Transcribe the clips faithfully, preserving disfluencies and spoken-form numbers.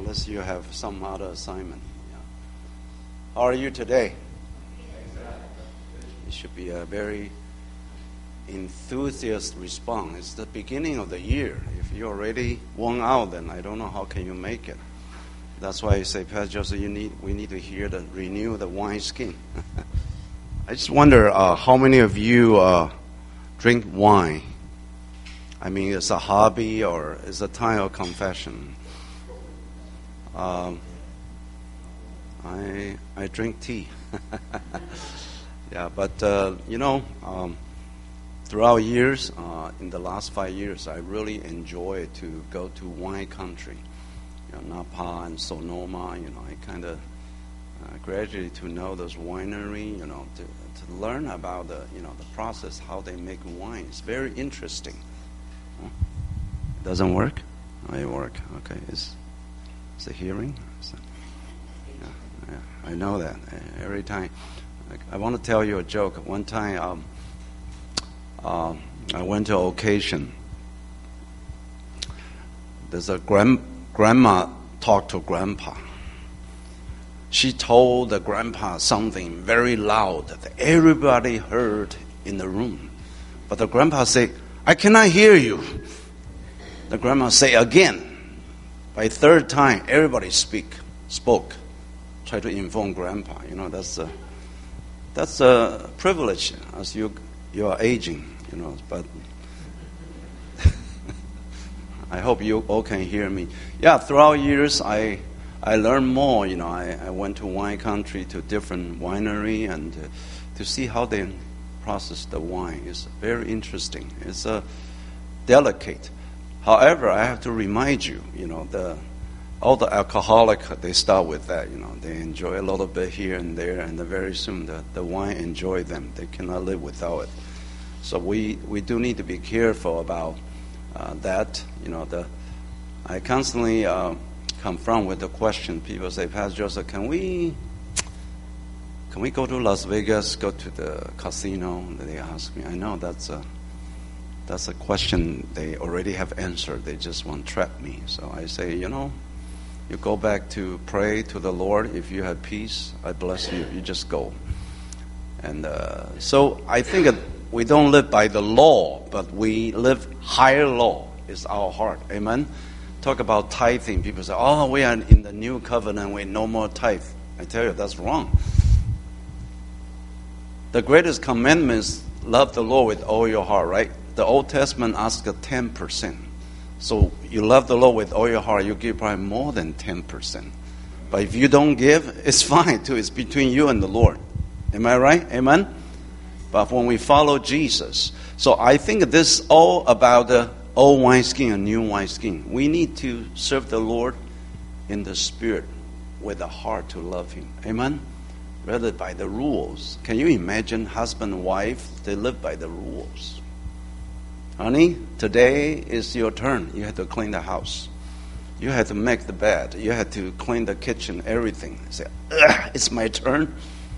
unless you have some other assignment. Yeah. How are you today? It should be a very enthusiastic response. It's the beginning of the year. If you're already worn out, then I don't know how can you make it. That's why I say, Pastor Joseph, you need we need to hear the renew the wineskin. I just wonder uh, how many of you uh, drink wine. I mean, it's a hobby or it's a time of confession. Um, I I drink tea. Yeah, but uh, you know, um, throughout years, uh, in the last five years, I really enjoy to go to wine country, you know, Napa and Sonoma. You know, I kind of uh, gradually to know those winery. You know, to to learn about the you know the process, how they make wine. It's very interesting. Huh? It doesn't work? Oh, it work. Okay, it's it's a hearing. So, yeah, yeah, I know that every time. I want to tell you a joke. One time, um, uh, I went to an occasion. There's a grand, grandma talked to grandpa. She told the grandpa something very loud that everybody heard in the room. But the grandpa said, "I cannot hear you." The grandma said again. By third time, everybody speak, spoke. Try to inform grandpa. You know, that's a... That's a privilege as you you are aging, you know. But I hope you all can hear me. Yeah, throughout years, I I learned more. You know, I, I went to wine country, to different winery, and uh, to see how they process the wine. It's very interesting. It's a uh, delicate. However, I have to remind you, you know, the all the alcoholic, they start with that, you know. They enjoy a little bit here and there, and very soon the, the wine enjoy them. They cannot live without it. So we, we do need to be careful about uh, that. You know, the I constantly uh, confront with the question. People say, "Pastor Joseph, can we can we go to Las Vegas, go to the casino?" They ask me. I know that's a that's a question they already have answered. They just want to trap me. So I say, you know, you go back to pray to the Lord. If you have peace, I bless you. You just go. And uh, so I think that we don't live by the law, but we live higher law is our heart. Amen? Talk about tithing. People say, oh, we are in the new covenant. We no more tithe. I tell you, that's wrong. The greatest commandment is love the Lord with all your heart, right? The Old Testament asks ten percent. So you love the Lord with all your heart, you give probably more than ten percent. But if you don't give, it's fine too. It's between you and the Lord. Am I right? Amen? But when we follow Jesus, so I think this is all about the old wineskin and new wineskin. We need to serve the Lord in the Spirit with a heart to love Him. Amen? Rather by the rules. Can you imagine husband and wife, they live by the rules? Honey, today is your turn. You have to clean the house. You have to make the bed. You have to clean the kitchen, everything. Say, it's my turn.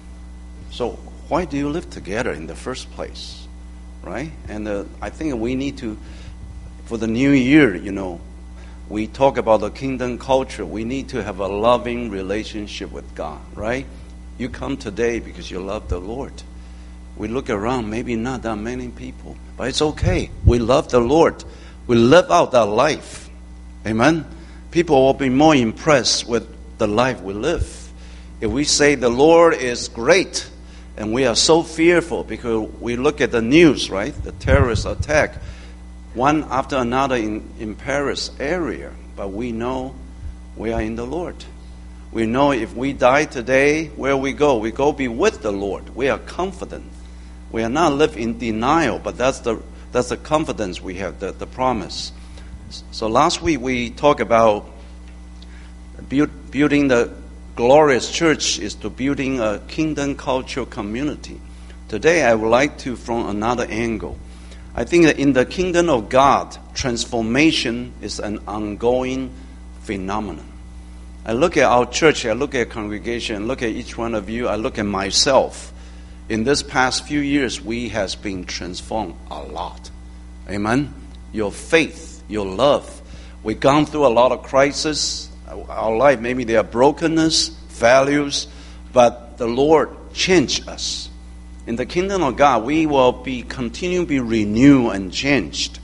So why do you live together in the first place? Right? And uh, I think we need to, for the new year, you know, we talk about the kingdom culture. We need to have a loving relationship with God, right? You come today because you love the Lord. We look around, maybe not that many people, but it's okay. We love the Lord. We live out that life. Amen? People will be more impressed with the life we live. If we say the Lord is great, and we are so fearful because we look at the news, right? The terrorist attack, one after another in, in Paris area, but we know we are in the Lord. We know if we die today, where we go, we go be with the Lord. We are confident. We are not live in denial, but that's the that's the confidence we have, the, the promise. So last week we talked about build, building the glorious church is to building a kingdom cultural community. Today I would like to from another angle. I think that in the kingdom of God, transformation is an ongoing phenomenon. I look at our church, I look at congregation, look at each one of you, I look at myself. In this past few years, we has been transformed a lot. Amen? Your faith, your love. We've gone through a lot of crisis, our life, maybe there are brokenness, values, but the Lord changed us. In the kingdom of God, we will be continue to be renewed and changed.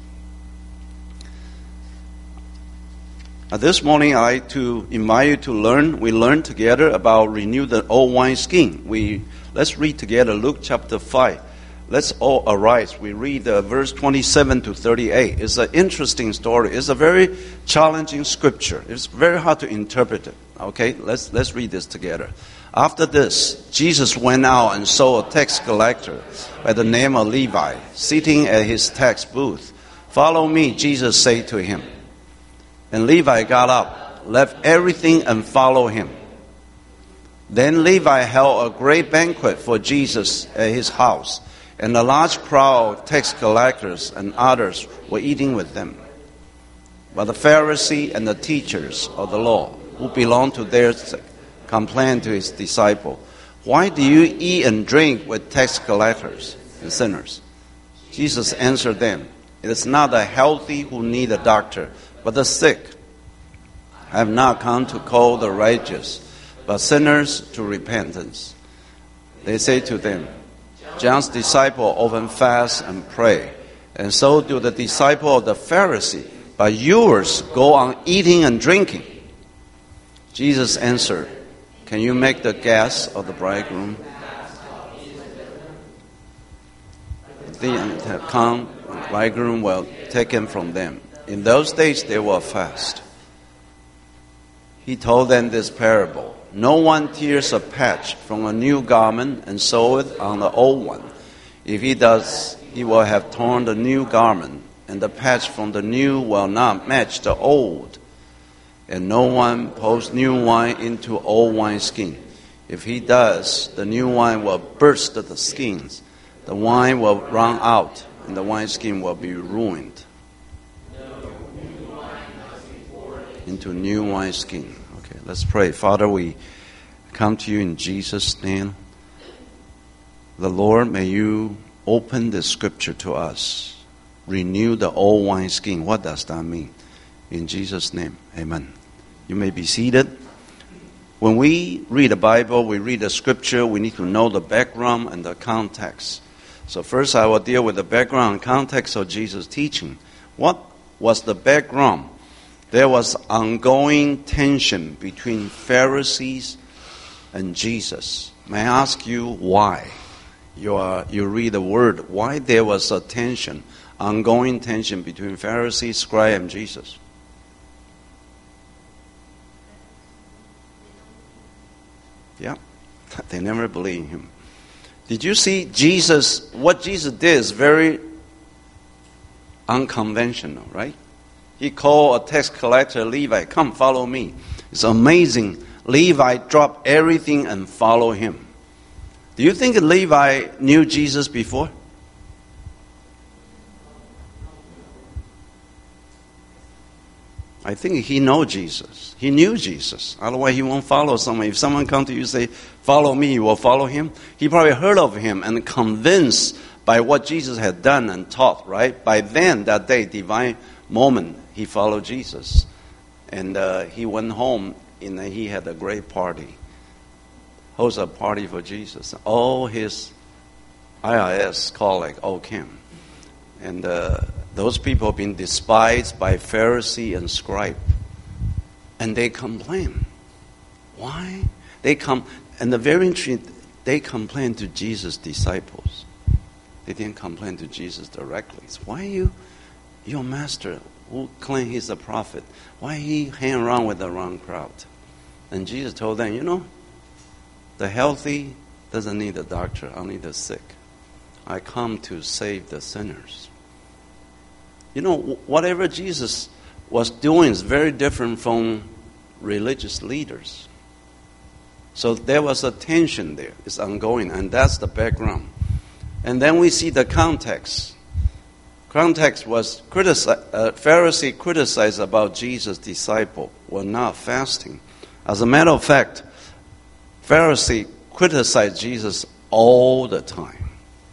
Uh, this morning, I like to invite you to learn. We learn together about renew the old wineskin. We let's read together Luke chapter five. Let's all arise. We read uh, verse twenty-seven to thirty-eight. It's an interesting story. It's a very challenging scripture. It's very hard to interpret it. Okay, let's let's read this together. After this, Jesus went out and saw a tax collector by the name of Levi sitting at his tax booth. "Follow me," Jesus said to him. And Levi got up, left everything, and followed him. Then Levi held a great banquet for Jesus at his house, and a large crowd of tax collectors and others were eating with them. But the Pharisees and the teachers of the law, who belonged to their sect, complained to his disciples, "Why do you eat and drink with tax collectors and sinners?" Jesus answered them, "It is not the healthy who need a doctor, but the sick. I have not come to call the righteous, but sinners to repentance." They say to them, "John's disciples often fast and pray, and so do the disciples of the Pharisee, but yours go on eating and drinking." Jesus answered, "Can you make the guests of the bridegroom the come, the bridegroom will take him from them? In those days they will fast." He told them this parable. "No one tears a patch from a new garment and sews it on the old one. If he does, he will have torn the new garment, and the patch from the new will not match the old. And no one pours new wine into old wineskin. If he does, the new wine will burst the skins. The wine will run out, and the wineskin will be ruined." Into new wineskin. Okay, let's pray. Father, we come to you in Jesus' name. The Lord, may you open the scripture to us. Renew the old wineskin. What does that mean? In Jesus' name, amen. You may be seated. When we read the Bible, we read the scripture, we need to know the background and the context. So first I will deal with the background and context of Jesus' teaching. What was the background? There was ongoing tension between Pharisees and Jesus. May I ask you why? You are you read the word. Why there was a tension, ongoing tension between Pharisees, scribe, and Jesus? Yeah, they never believed him. Did you see Jesus? What Jesus did is very unconventional, right? He called a tax collector, Levi, "Come, follow me." It's amazing. Levi dropped everything and followed him. Do you think Levi knew Jesus before? I think he knew Jesus. He knew Jesus. Otherwise, he won't follow someone. If someone comes to you and say, "Follow me," you will follow him. He probably heard of him and convinced by what Jesus had done and taught, right? By then, that day, divine moment, he followed Jesus. And uh, he went home and he had a great party. Host a party for Jesus. All his I R S colleagues all came. And uh, those people have been despised by Pharisee and scribe. And they complain. Why? They come, and the very interesting, they complain to Jesus' disciples. They didn't complain to Jesus directly. It's, why you, your master, who claim he's a prophet, why he hang around with the wrong crowd? And Jesus told them, you know, the healthy doesn't need a doctor, only the sick. I come to save the sinners. You know, whatever Jesus was doing is very different from religious leaders. So there was a tension there. It's ongoing, and that's the background. And then we see the context. Context was critici- uh, Pharisee criticized about Jesus' disciple were not fasting. As a matter of fact, Pharisee criticized Jesus all the time.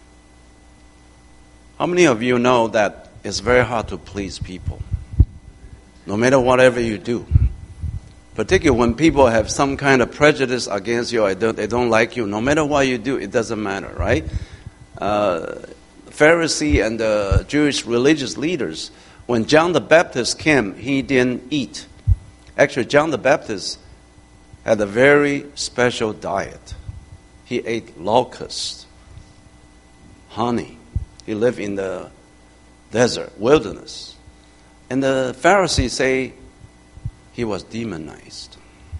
How many of you know that it's very hard to please people? No matter whatever you do. Particularly when people have some kind of prejudice against you, or they don't like you, no matter what you do, it doesn't matter, right? Uh, Pharisee and the Jewish religious leaders, when John the Baptist came, he didn't eat. Actually, John the Baptist had a very special diet. He ate locusts, honey. He lived in the desert, wilderness. And the Pharisees say he was demonized.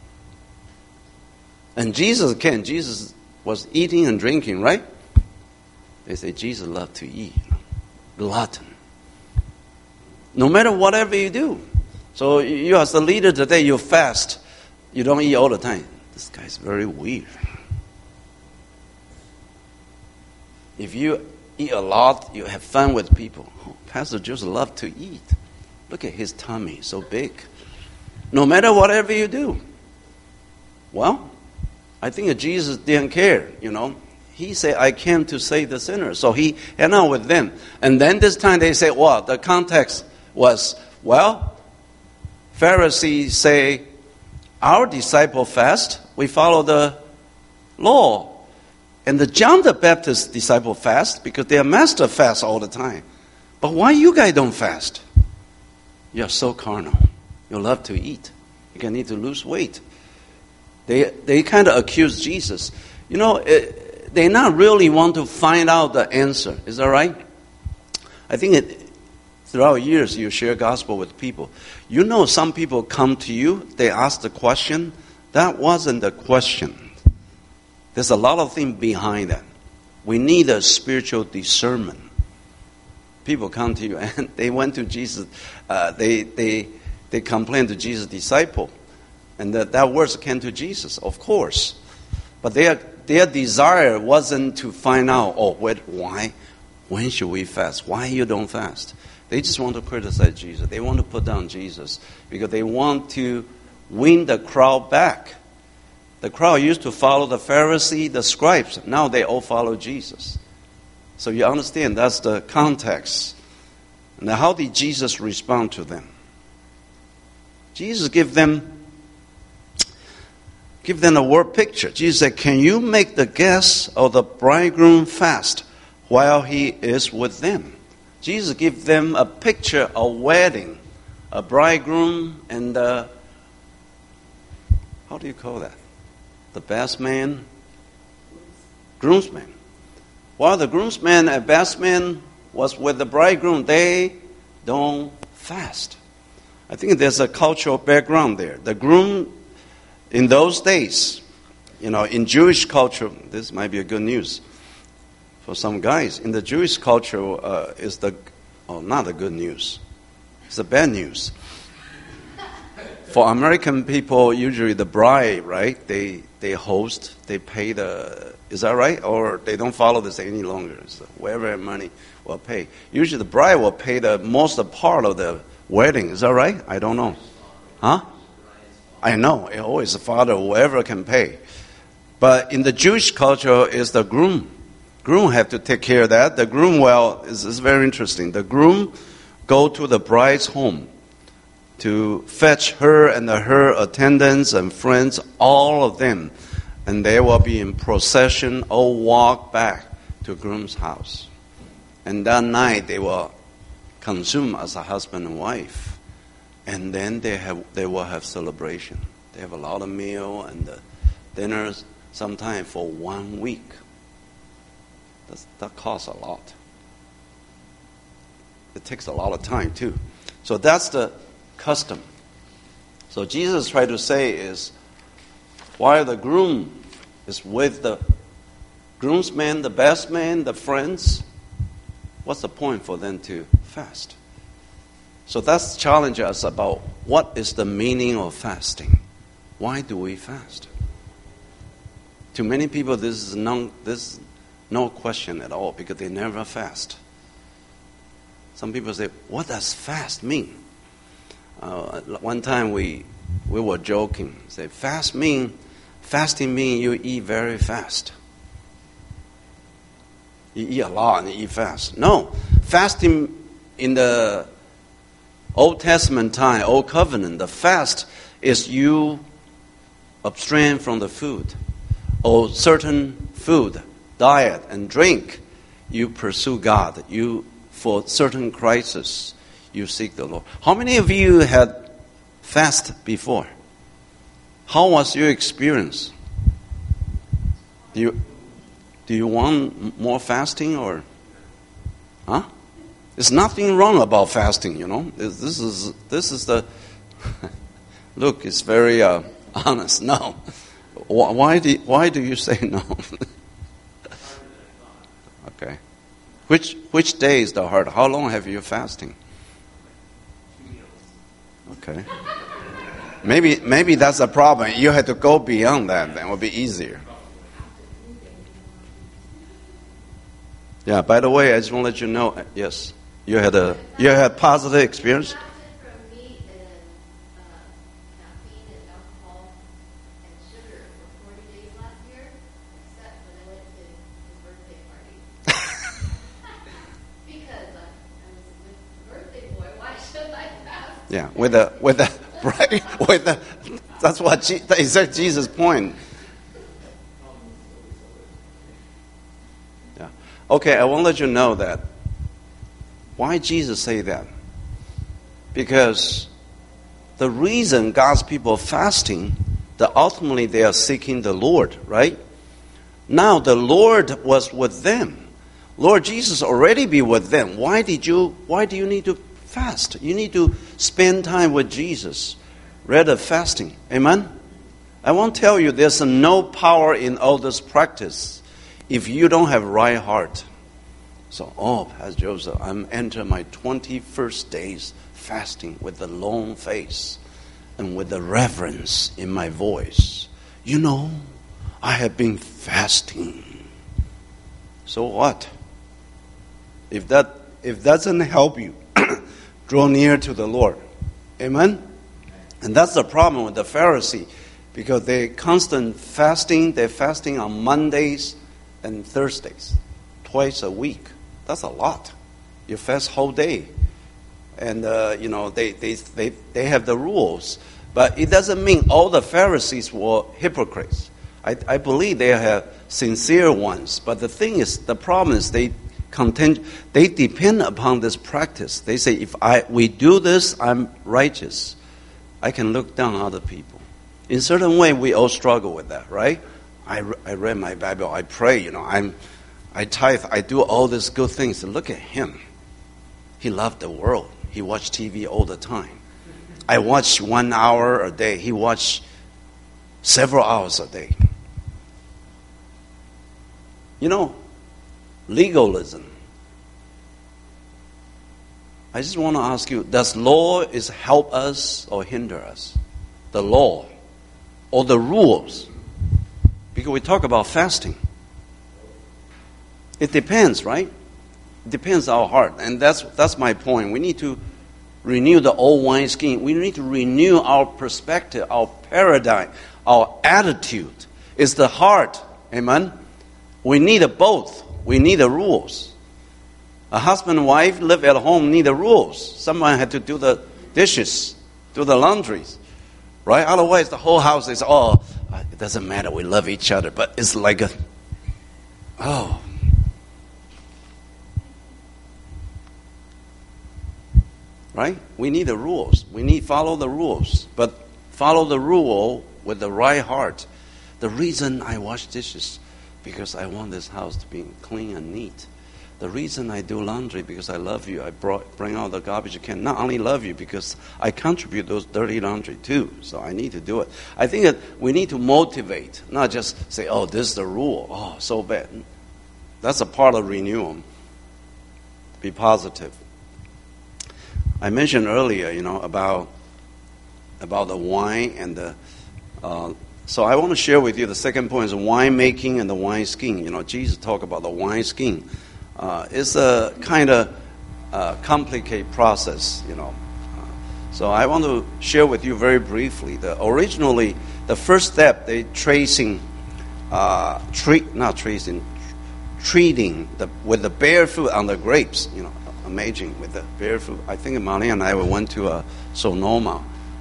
And Jesus came. Jesus was eating and drinking, right? They say Jesus loved to eat. Glutton. No matter whatever you do. So you as the leader today, you fast. You don't eat all the time. This guy's very weird. If you eat a lot, you have fun with people. Oh, Pastor just loves to eat. Look at his tummy, so big. No matter whatever you do. Well, I think Jesus didn't care, you know. He said, I came to save the sinner. So he hung out with them. And then this time they say, well, the context was, well, Pharisees say, our disciple fast, we follow the law. And the John the Baptist disciple fast because their master fasts all the time. But why you guys don't fast? You're so carnal. You love to eat. You need to lose weight. They they kind of accuse Jesus. You know, it, they not really want to find out the answer. Is that right? I think it, throughout years you share gospel with people. You know, some people come to you, they ask the question. That wasn't the question. There's a lot of things behind that. We need a spiritual discernment. People come to you and they went to Jesus. Uh, they they they complained to Jesus' disciple, and that that words came to Jesus, of course. But their their desire wasn't to find out. Oh, wait, why? When should we fast? Why you don't fast? They just want to criticize Jesus. They want to put down Jesus because they want to win the crowd back. The crowd used to follow the Pharisee, the scribes. Now they all follow Jesus. So you understand, that's the context. And how did Jesus respond to them? Jesus gave them, give them a word picture. Jesus said, can you make the guests of the bridegroom fast while he is with them? Jesus gave them a picture of wedding, a bridegroom and the, how do you call that? The best man, groomsman. While the groomsman and best man was with the bridegroom, they don't fast. I think there's a cultural background there. The groom in those days, you know, in Jewish culture, this might be a good news for some guys. In the Jewish culture, uh, is the, oh, not the good news. It's the bad news. For American people, usually the bride, right, they they host, they pay the, is that right? Or they don't follow this any longer. So wherever money will pay. Usually the bride will pay the most part of the wedding. Is that right? I don't know. Huh? I know. It always the father, whoever can pay. But in the Jewish culture, it's the groom. Groom have to take care of that. The groom, well, is is very interesting. The groom go to the bride's home to fetch her and her attendants and friends, all of them. And they will be in procession or walk back to groom's house. And that night they will consume as a husband and wife. And then they have they will have celebration. They have a lot of meal and the dinners, sometimes for one week. That's, that costs a lot. It takes a lot of time too. So that's the custom. So Jesus tried to say is, while the groom is with the groomsmen, the best man, the friends, what's the point for them to fast? So that's challenge us about what is the meaning of fasting. Why do we fast? To many people, this is no, this is no question at all because they never fast. Some people say, what does fast mean? Uh, one time we we were joking. Say, fast mean, fasting mean you eat very fast. You eat a lot and you eat fast. No, fasting in the Old Testament time, Old Covenant, the fast is you abstain from the food or certain food, diet, and drink. You pursue God. You, for certain crisis, you seek the Lord. How many of you had fast before? How was your experience? Do you do you want more fasting or? Huh? There's nothing wrong about fasting, you know. This is this is the look. It's very uh, honest. No, why do why do you say no? Okay, which which day is the hard? How long have you fasting? Okay, maybe maybe that's a problem. You had to go beyond that. Then it would be easier. Yeah. By the way, I just want to let you know. Yes. You had a you had positive experience? From meat and uh, caffeine and alcohol and sugar for forty days last year, except when I went to his birthday party. Because uh, I was with birthday boy, why should I fast? Yeah, with the with the right with the that's what Je- is that Jesus' point. Yeah. Okay, I want to let you know that. Why Jesus say that? Because the reason God's people are fasting, that ultimately they are seeking the Lord, right? Now the Lord was with them. Lord Jesus already be with them. Why did you why do you need to fast? You need to spend time with Jesus rather fasting. Amen? I won't tell you there's no power in all this practice if you don't have right heart. So, oh, Pastor Joseph, I'm entering my twenty-first days fasting with the long face and with the reverence in my voice. You know, I have been fasting. So what? If that if that doesn't help you draw near to the Lord, amen? And that's the problem with the Pharisee, because they constant fasting. They're fasting on Mondays and Thursdays, twice a week. That's a lot. You fast whole day. And, uh, you know, they, they, they, they have the rules. But it doesn't mean all the Pharisees were hypocrites. I, I believe they have sincere ones. But the thing is, the problem is they content, they depend upon this practice. They say, if I we do this, I'm righteous. I can look down on other people. In a certain way, we all struggle with that, right? I, I read my Bible. I pray, you know, I'm... I tithe, I do all these good things. Look at him. He loved the world. He watched T V all the time. I watch one hour a day. He watched several hours a day. You know, legalism. I just want to ask you, does law is help us or hinder us? The law or the rules? Because we talk about fasting. It depends, right? It depends on our heart. And that's that's my point. We need to renew the old wineskin. We need to renew our perspective, our paradigm, our attitude. It's the heart. Amen? We need both. We need the rules. A husband and wife live at home need the rules. Someone had to do the dishes, do the laundries. Right? Otherwise the whole house is, oh, it doesn't matter. We love each other. But it's like a, oh, right? We need the rules. We need to follow the rules. But follow the rule with the right heart. The reason I wash dishes, because I want this house to be clean and neat. The reason I do laundry, because I love you. I brought, bring out the garbage can. Not only love you, because I contribute those dirty laundry too. So I need to do it. I think that we need to motivate, not just say, oh, this is the rule. Oh, so bad. That's a part of renewal. Be positive. I mentioned earlier, you know, about about the wine and the. Uh, so I want to share with you the second point is wine making and the wine skin. You know, Jesus talked about the wine skin. Uh, it's a kind of uh, complicated process, you know. Uh, so I want to share with you very briefly. The originally the first step they tracing, uh, treat not tracing, treating the with the bare fruit on the grapes, you know. Amazing with the bare fruit. I think Molly and I went to uh, Sonoma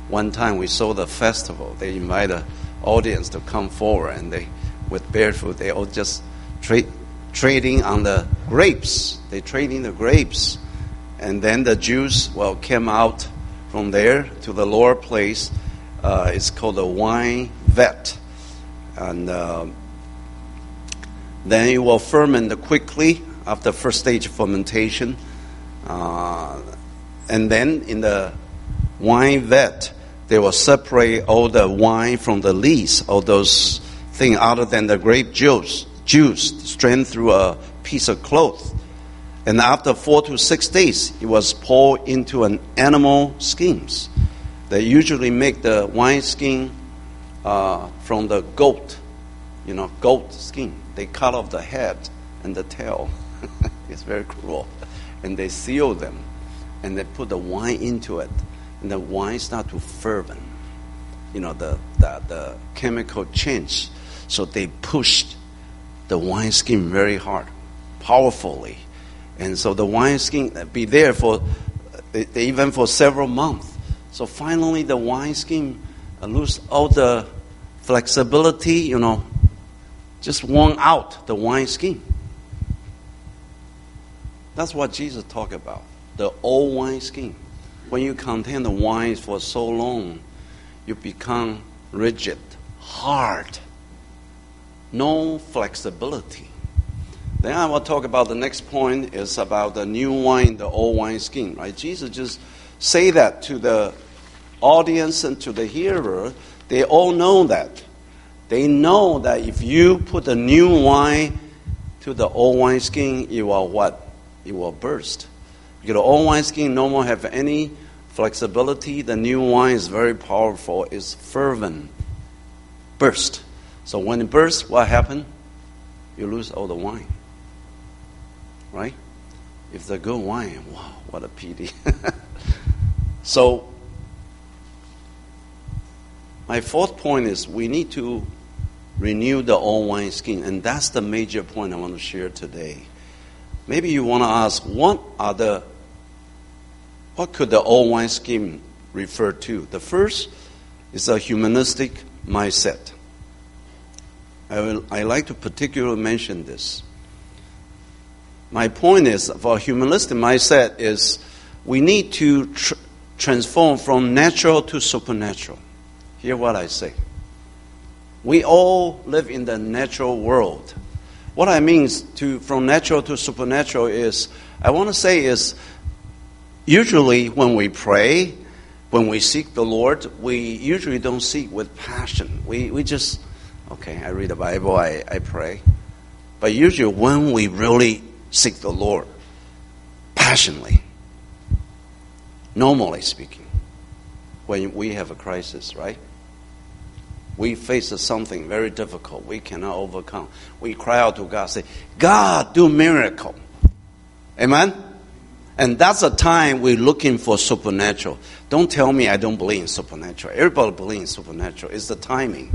One time we saw the festival. They invite the audience to come forward, and they, with barefoot, they all just trade, trading on the grapes. They trading the grapes. And then the Jews, well, came out from there to the lower place. Uh, it's called the wine vat. And uh, then it will ferment quickly after first stage of fermentation. Uh, and then in the wine vat, they will separate all the wine from the lees, all those things other than the grape juice, juice strained through a piece of cloth. And after four to six days, it was poured into an animal skins. They usually make the wine skin uh, from the goat, you know, goat skin. They cut off the head and the tail. It's very cruel. And they seal them, and they put the wine into it, and the wine start to ferment. You know, the, the, the chemical change. So they pushed the wine skin very hard, powerfully. And so the wine skin be there for even for several months. So finally the wine skin lose all the flexibility, you know, just worn out the wine skin. That's what Jesus talked about, the old wine skin. When you contain the wine for so long, you become rigid, hard, no flexibility. Then I will talk about the next point is about the new wine, the old wine skin, right? Jesus just say that to the audience and to the hearer. They all know that. They know that if you put the new wine to the old wine skin, it will what? It will burst. Because the old wine skin no more have any flexibility. The new wine is very powerful. It's fervent. Burst. So when it bursts, what happens? You lose all the wine. Right? If the good wine, wow, what a pity. So, my fourth point is we need to renew the old wine skin, and that's the major point I want to share today. Maybe you want to ask, what are the, what could the old wine skin refer to? The first is a humanistic mindset. I will, I like to particularly mention this. My point is, for a humanistic mindset is we need to tr- transform from natural to supernatural. Hear what I say. We all live in the natural world. What I mean to from natural to supernatural is, I want to say is, usually when we pray, when we seek the Lord, we usually don't seek with passion. We we just, okay, I read the Bible, I, I pray. But usually when we really seek the Lord passionately, normally speaking, when we have a crisis, right? We face something very difficult we cannot overcome. We cry out to God, say, God, do miracle. Amen? And that's a time we're looking for supernatural. Don't tell me I don't believe in supernatural. Everybody believes in supernatural. It's the timing.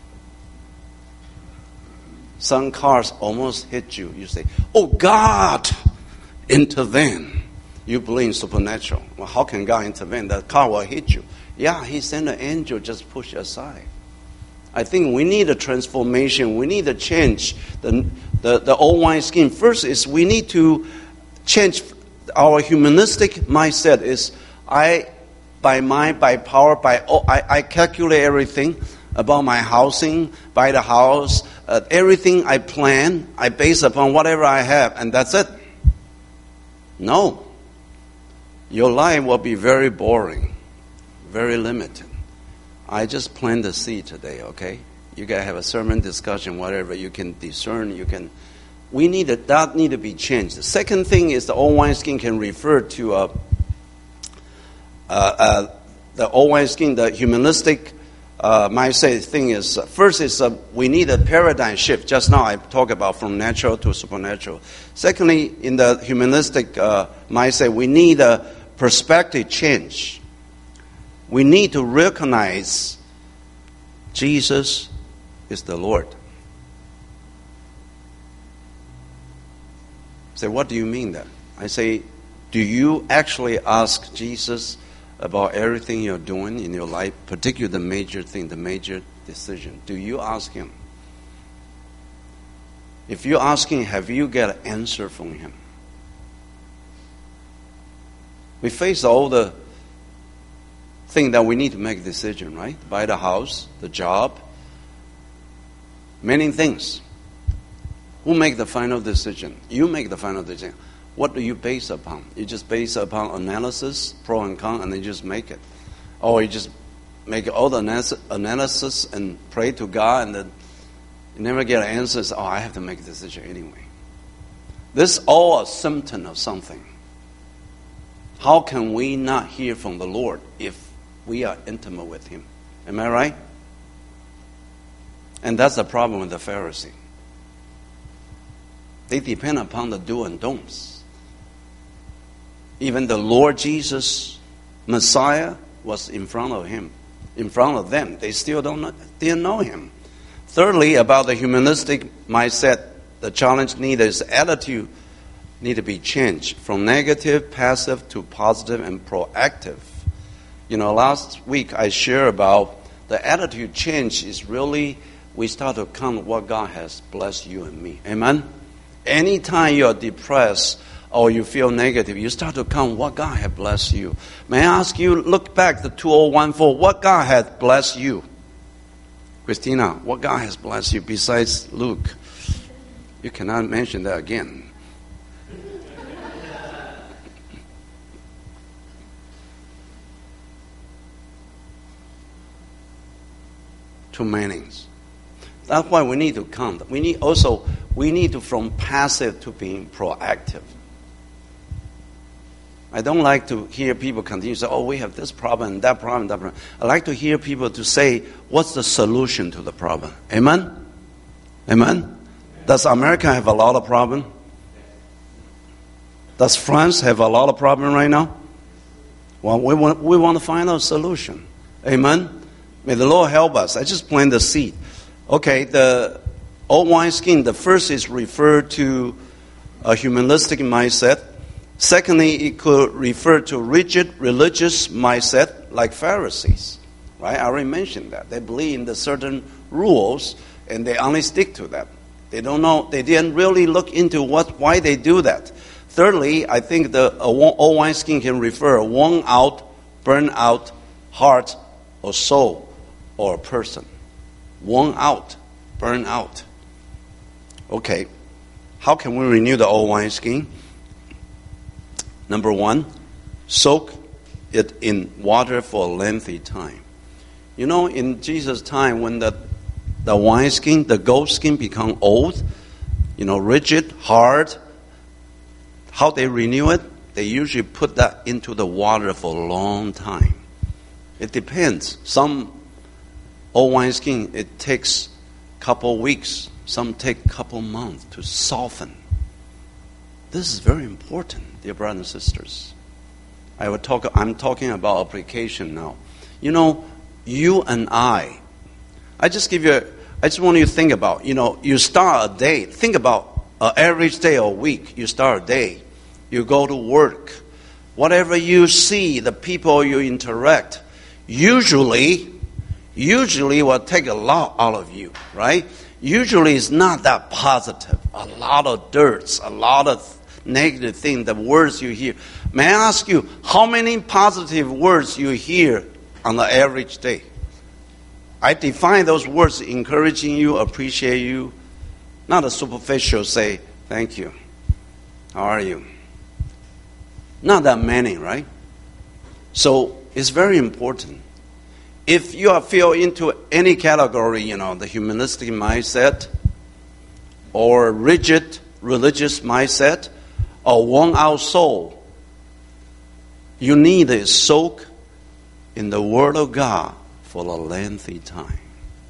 Some cars almost hit you. You say, oh, God, intervene. You believe in supernatural. Well, how can God intervene? The car will hit you. Yeah, he sent an angel, just push aside. I think we need a transformation. We need a change. The, the, the old wine skin. First is we need to change our humanistic mindset is I, by mind, by power, by oh, I, I calculate everything about my housing, buy the house, uh, everything I plan, I base upon whatever I have, and that's it. No. Your life will be very boring, very limited. I just plant the seed today, okay? You guys have a sermon discussion, whatever. You can discern, you can... We need it, that need to be changed. The second thing is the old wineskin can refer to uh, uh, uh, the old wineskin, the humanistic uh, mindset thing is, uh, first is uh, we need a paradigm shift. Just now I talked about from natural to supernatural. Secondly, in the humanistic uh, mindset, we need a perspective change. We need to recognize Jesus is the Lord. Say, what do you mean that? I say, do you actually ask Jesus about everything you're doing in your life, particularly the major thing, the major decision? Do you ask Him? If you ask Him, have you got an answer from Him? We face all the things that we need to make a decision, right? Buy the house, the job, many things. Who make the final decision? You make the final decision. What do you base upon? You just base upon analysis, pro and con, and then you just make it. Or you just make all the analysis and pray to God, and then you never get answers. Oh, I have to make a decision anyway. This is all a symptom of something. How can we not hear from the Lord if we are intimate with Him? Am I right? And that's the problem with the Pharisee. They depend upon the do and don'ts. Even the Lord Jesus, Messiah, was in front of him, in front of them. They still don't know, didn't know Him. Thirdly, about the humanistic mindset, the challenge needed is attitude need to be changed from negative, passive to positive and proactive. You know, last week I shared about the attitude change is really we start to count what God has blessed you and me. Amen? Anytime you are depressed or you feel negative, you start to count what God has blessed you. May I ask you, look back to two thousand fourteen, what God has blessed you? Christina, what God has blessed you besides Luke? You cannot mention that again. Too many. That's why we need to count. We need also we need to from passive to being proactive. I don't like to hear people continue to say, "Oh, we have this problem and that problem, that problem." I like to hear people to say, "What's the solution to the problem?" Amen. Amen. Does America have a lot of problem? Does France have a lot of problem right now? Well, we want we want to find a solution. Amen. May the Lord help us. I just plant the seed. Okay, the old wineskin, the first is referred to a humanistic mindset. Secondly, it could refer to rigid religious mindset like Pharisees. Right? I already mentioned that. They believe in the certain rules and they only stick to them. They don't know, they didn't really look into what why they do that. Thirdly, I think the old wineskin can refer a worn out, burned out heart or soul or a person. Worn out, burned out. Okay, how can we renew the old wineskin? Number one, soak it in water for a lengthy time. You know, in Jesus' time, when the the wineskin, the goat skin become old, you know, rigid, hard, how they renew it? They usually put that into the water for a long time. It depends. Some old wineskin, it takes a couple weeks. Some take a couple months to soften. This is very important, dear brothers and sisters. I would talk. I'm talking about application now. You know, you and I. I just give you. A, I just want you to think about. You know, you start a day. Think about an average day or week. You start a day. You go to work. Whatever you see, the people you interact, usually, usually will take a lot out of you, right? Usually it's not that positive. A lot of dirt, a lot of negative things, the words you hear. May I ask you, how many positive words you hear on the average day? I define those words encouraging you, appreciate you, not a superficial say, thank you, how are you? Not that many, right? So it's very important. If you are feel into any category, you know, the humanistic mindset or rigid religious mindset or worn out soul, you need to soak in the Word of God for a lengthy time.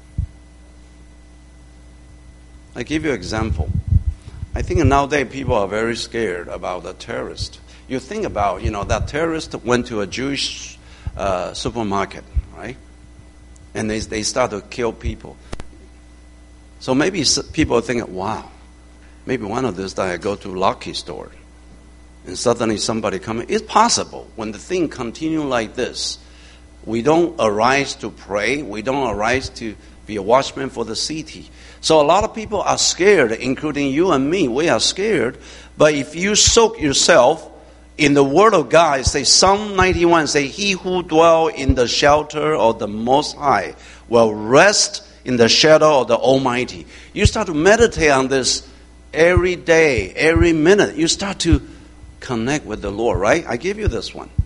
I give you an example. I think nowadays people are very scared about the terrorist. You think about, you know, that terrorist went to a Jewish uh, supermarket, right? And they they start to kill people. So maybe people are thinking, wow, maybe one of these days I go to Lucky store and suddenly somebody coming. It's possible. When the thing continue like this, we don't arise to pray. We don't arise to be a watchman for the city. So a lot of people are scared, including you and me. We are scared. But if you soak yourself in the Word of God, say Psalm ninety-one, say, he who dwell in the shelter of the Most High will rest in the shadow of the Almighty. You start to meditate on this every day, every minute. You start to connect with the Lord, right? I give you this one.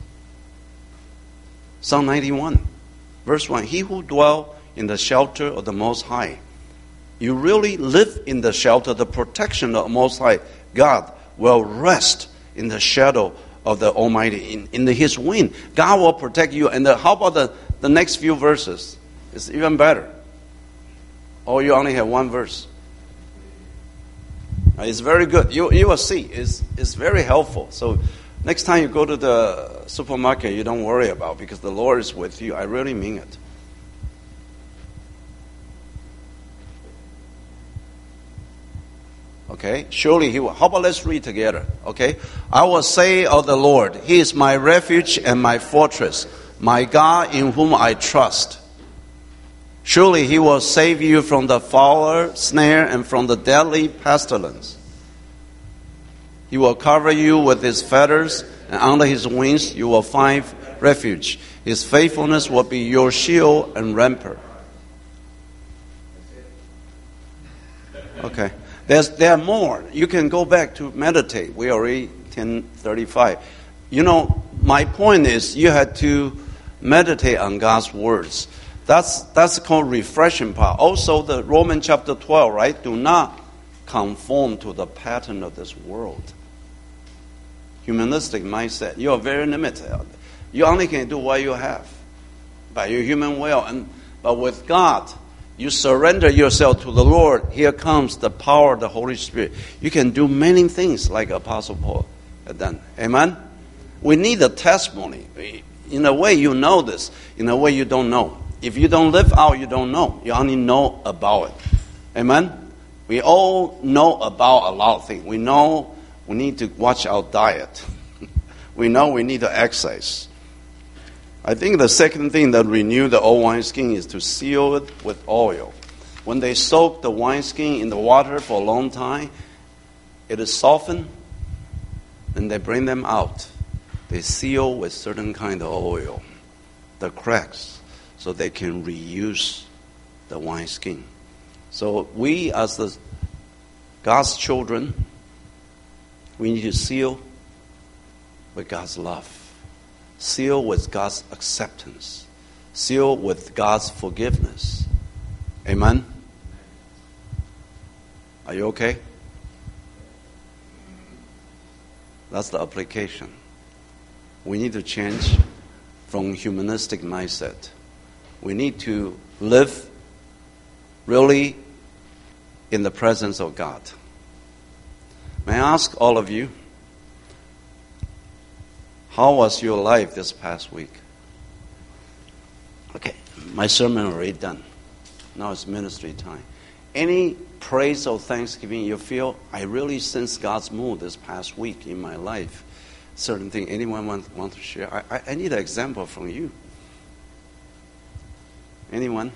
Psalm ninety-one, verse one. He who dwell in the shelter of the Most High. You really live in the shelter, the protection of the Most High. God will rest in the shadow of the Almighty, in, in the, His wing. God will protect you. And the, how about the, the next few verses? It's even better. Or you only have one verse. It's very good. You you will see. It's, it's very helpful. So next time you go to the supermarket, you don't worry about, because the Lord is with you. I really mean it. Okay, surely He will. How about let's read together? Okay, I will say of the Lord, He is my refuge and my fortress, my God in whom I trust. Surely He will save you from the fowler snare and from the deadly pestilence. He will cover you with His feathers, and under His wings you will find refuge. His faithfulness will be your shield and rampart. Okay. There's, there are more. You can go back to meditate. We already ten thirty-five. You know, my point is you had to meditate on God's words. That's that's called refreshing part. Also, the Romans chapter twelve, right? Do not conform to the pattern of this world. Humanistic mindset. You are very limited. You only can do what you have by your human will. And but with God, you surrender yourself to the Lord. Here comes the power of the Holy Spirit. You can do many things like Apostle Paul had done. Amen? We need a testimony. In a way, you know this. In a way, you don't know. If you don't live out, you don't know. You only know about it. Amen? We all know about a lot of things. We know we need to watch our diet. We know we need to exercise. I think the second thing that renew the old wineskin is to seal it with oil. When they soak the wineskin in the water for a long time, it is softened, and they bring them out. They seal with certain kind of oil, the cracks, so they can reuse the wineskin. So we, as the God's children, we need to seal with God's love. Seal with God's acceptance. Seal with God's forgiveness. Amen? Are you okay? That's the application. We need to change from humanistic mindset. We need to live really in the presence of God. May I ask all of you, how was your life this past week? Okay, my sermon already done. Now it's ministry time. Any praise or thanksgiving you feel, I really sense God's move this past week in my life. Certain thing, anyone want, want to share? I, I, I need an example from you. Anyone?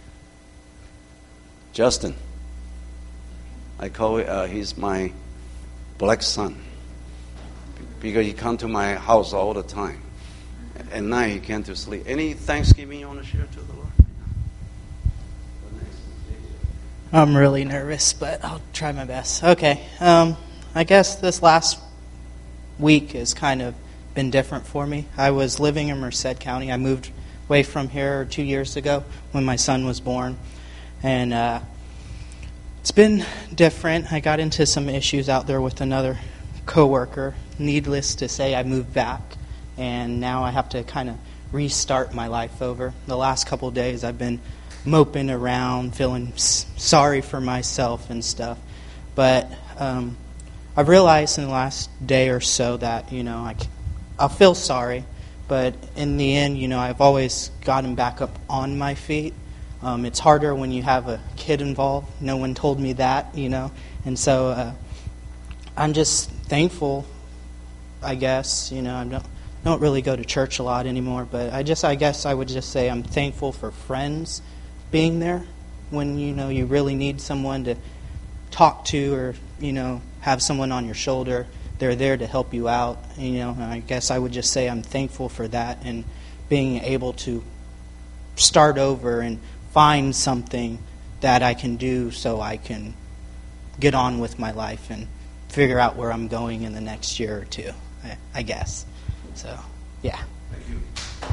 Justin. I call it, uh, he's my black son. Because he come to my house all the time. At night he came to sleep. Any thanksgiving you want to share to the Lord? I'm really nervous, but I'll try my best. Okay. Um, I guess this last week has kind of been different for me. I was living in Merced County. I moved away from here two years ago when my son was born. And uh, it's been different. I got into some issues out there with another coworker. Needless to say, I moved back, and now I have to kind of restart my life over. The last couple of days I've been moping around, feeling s- sorry for myself and stuff. But um, I've realized in the last day or so that, you know, I, I'll feel sorry, but in the end, you know, I've always gotten back up on my feet. Um, it's harder when you have a kid involved. No one told me that, you know. And so uh, I'm just thankful I guess. You know, I don't don't really go to church a lot anymore, but I just I guess I would just say I'm thankful for friends being there when, you know, you really need someone to talk to, or, you know, have someone on your shoulder. They're there to help you out. You know, and I guess I would just say I'm thankful for that, and being able to start over and find something that I can do so I can get on with my life and figure out where I'm going in the next year or two, I, I guess. So, yeah. Thank you.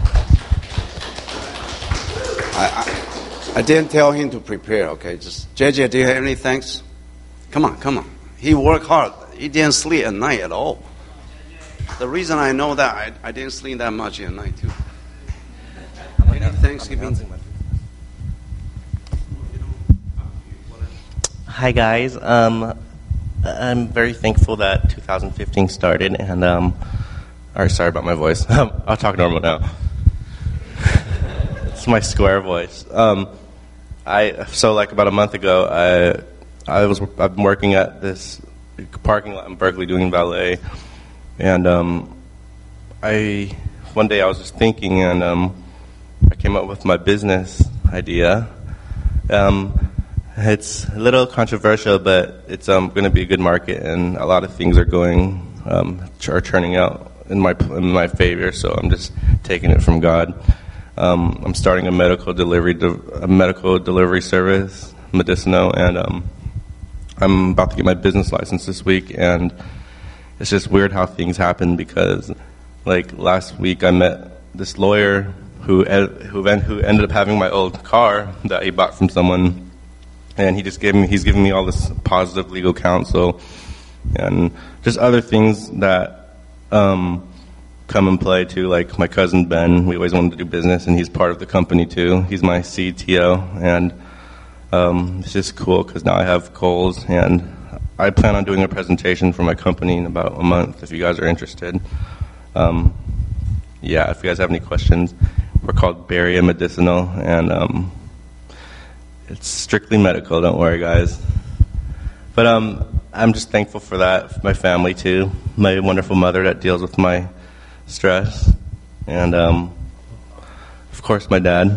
I, I, I didn't tell him to prepare, okay? Just, J J, do you have any thanks? Come on, come on. He worked hard. He didn't sleep at night at all. The reason I know that, I, I didn't sleep that much at night, too. Any Thanksgiving? Hi, guys. Um, I'm very thankful that two thousand fifteen started, and um, or sorry about my voice. I'll talk normal now. It's my square voice. Um, I so like about a month ago, I I was I've been working at this parking lot in Berkeley doing valet, and um, I one day I was just thinking, and um, I came up with my business idea. Um, It's a little controversial, but it's um, going to be a good market, and a lot of things are going um, are turning out in my in my favor. So I'm just taking it from God. Um, I'm starting a medical delivery a medical delivery service, Medicinal, and um, I'm about to get my business license this week. And it's just weird how things happen, because, like, last week I met this lawyer who who who ended up having my old car that he bought from someone. And he just gave me, he's giving me all this positive legal counsel and just other things that um, come in play too. Like my cousin Ben, we always wanted to do business, and he's part of the company too. He's my C T O, and um, it's just cool because now I have goals, and I plan on doing a presentation for my company in about a month if you guys are interested. Um, yeah, if you guys have any questions, we're called Barrier Medicinal, and um, it's strictly medical, don't worry, guys. But um, I'm just thankful for that, for my family, too. My wonderful mother that deals with my stress. And, um, of course, my dad.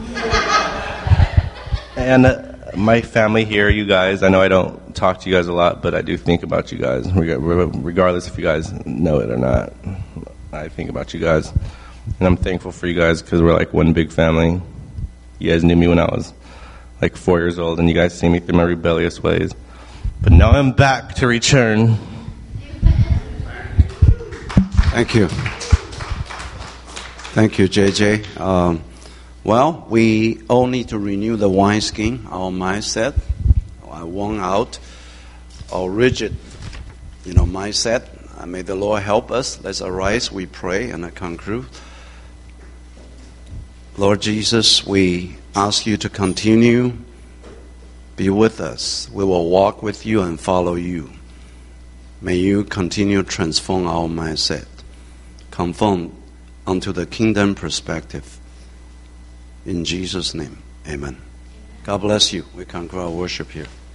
And uh, my family here, you guys. I know I don't talk to you guys a lot, but I do think about you guys, regardless if you guys know it or not. I think about you guys. And I'm thankful for you guys because we're like one big family. You guys knew me when I was like four years old, and you guys see me through my rebellious ways. But now I'm back to return. Thank you. Thank you, J J. Um, well, we all need to renew the wineskin, our mindset. I worn out our rigid, you know, mindset. Uh, may the Lord help us. Let's arise, we pray, and I conclude. Lord Jesus, we ask you to continue, be with us. We will walk with you and follow you. May you continue to transform our mindset, conform unto the kingdom perspective. In Jesus' name, amen. God bless you. We conclude our worship here.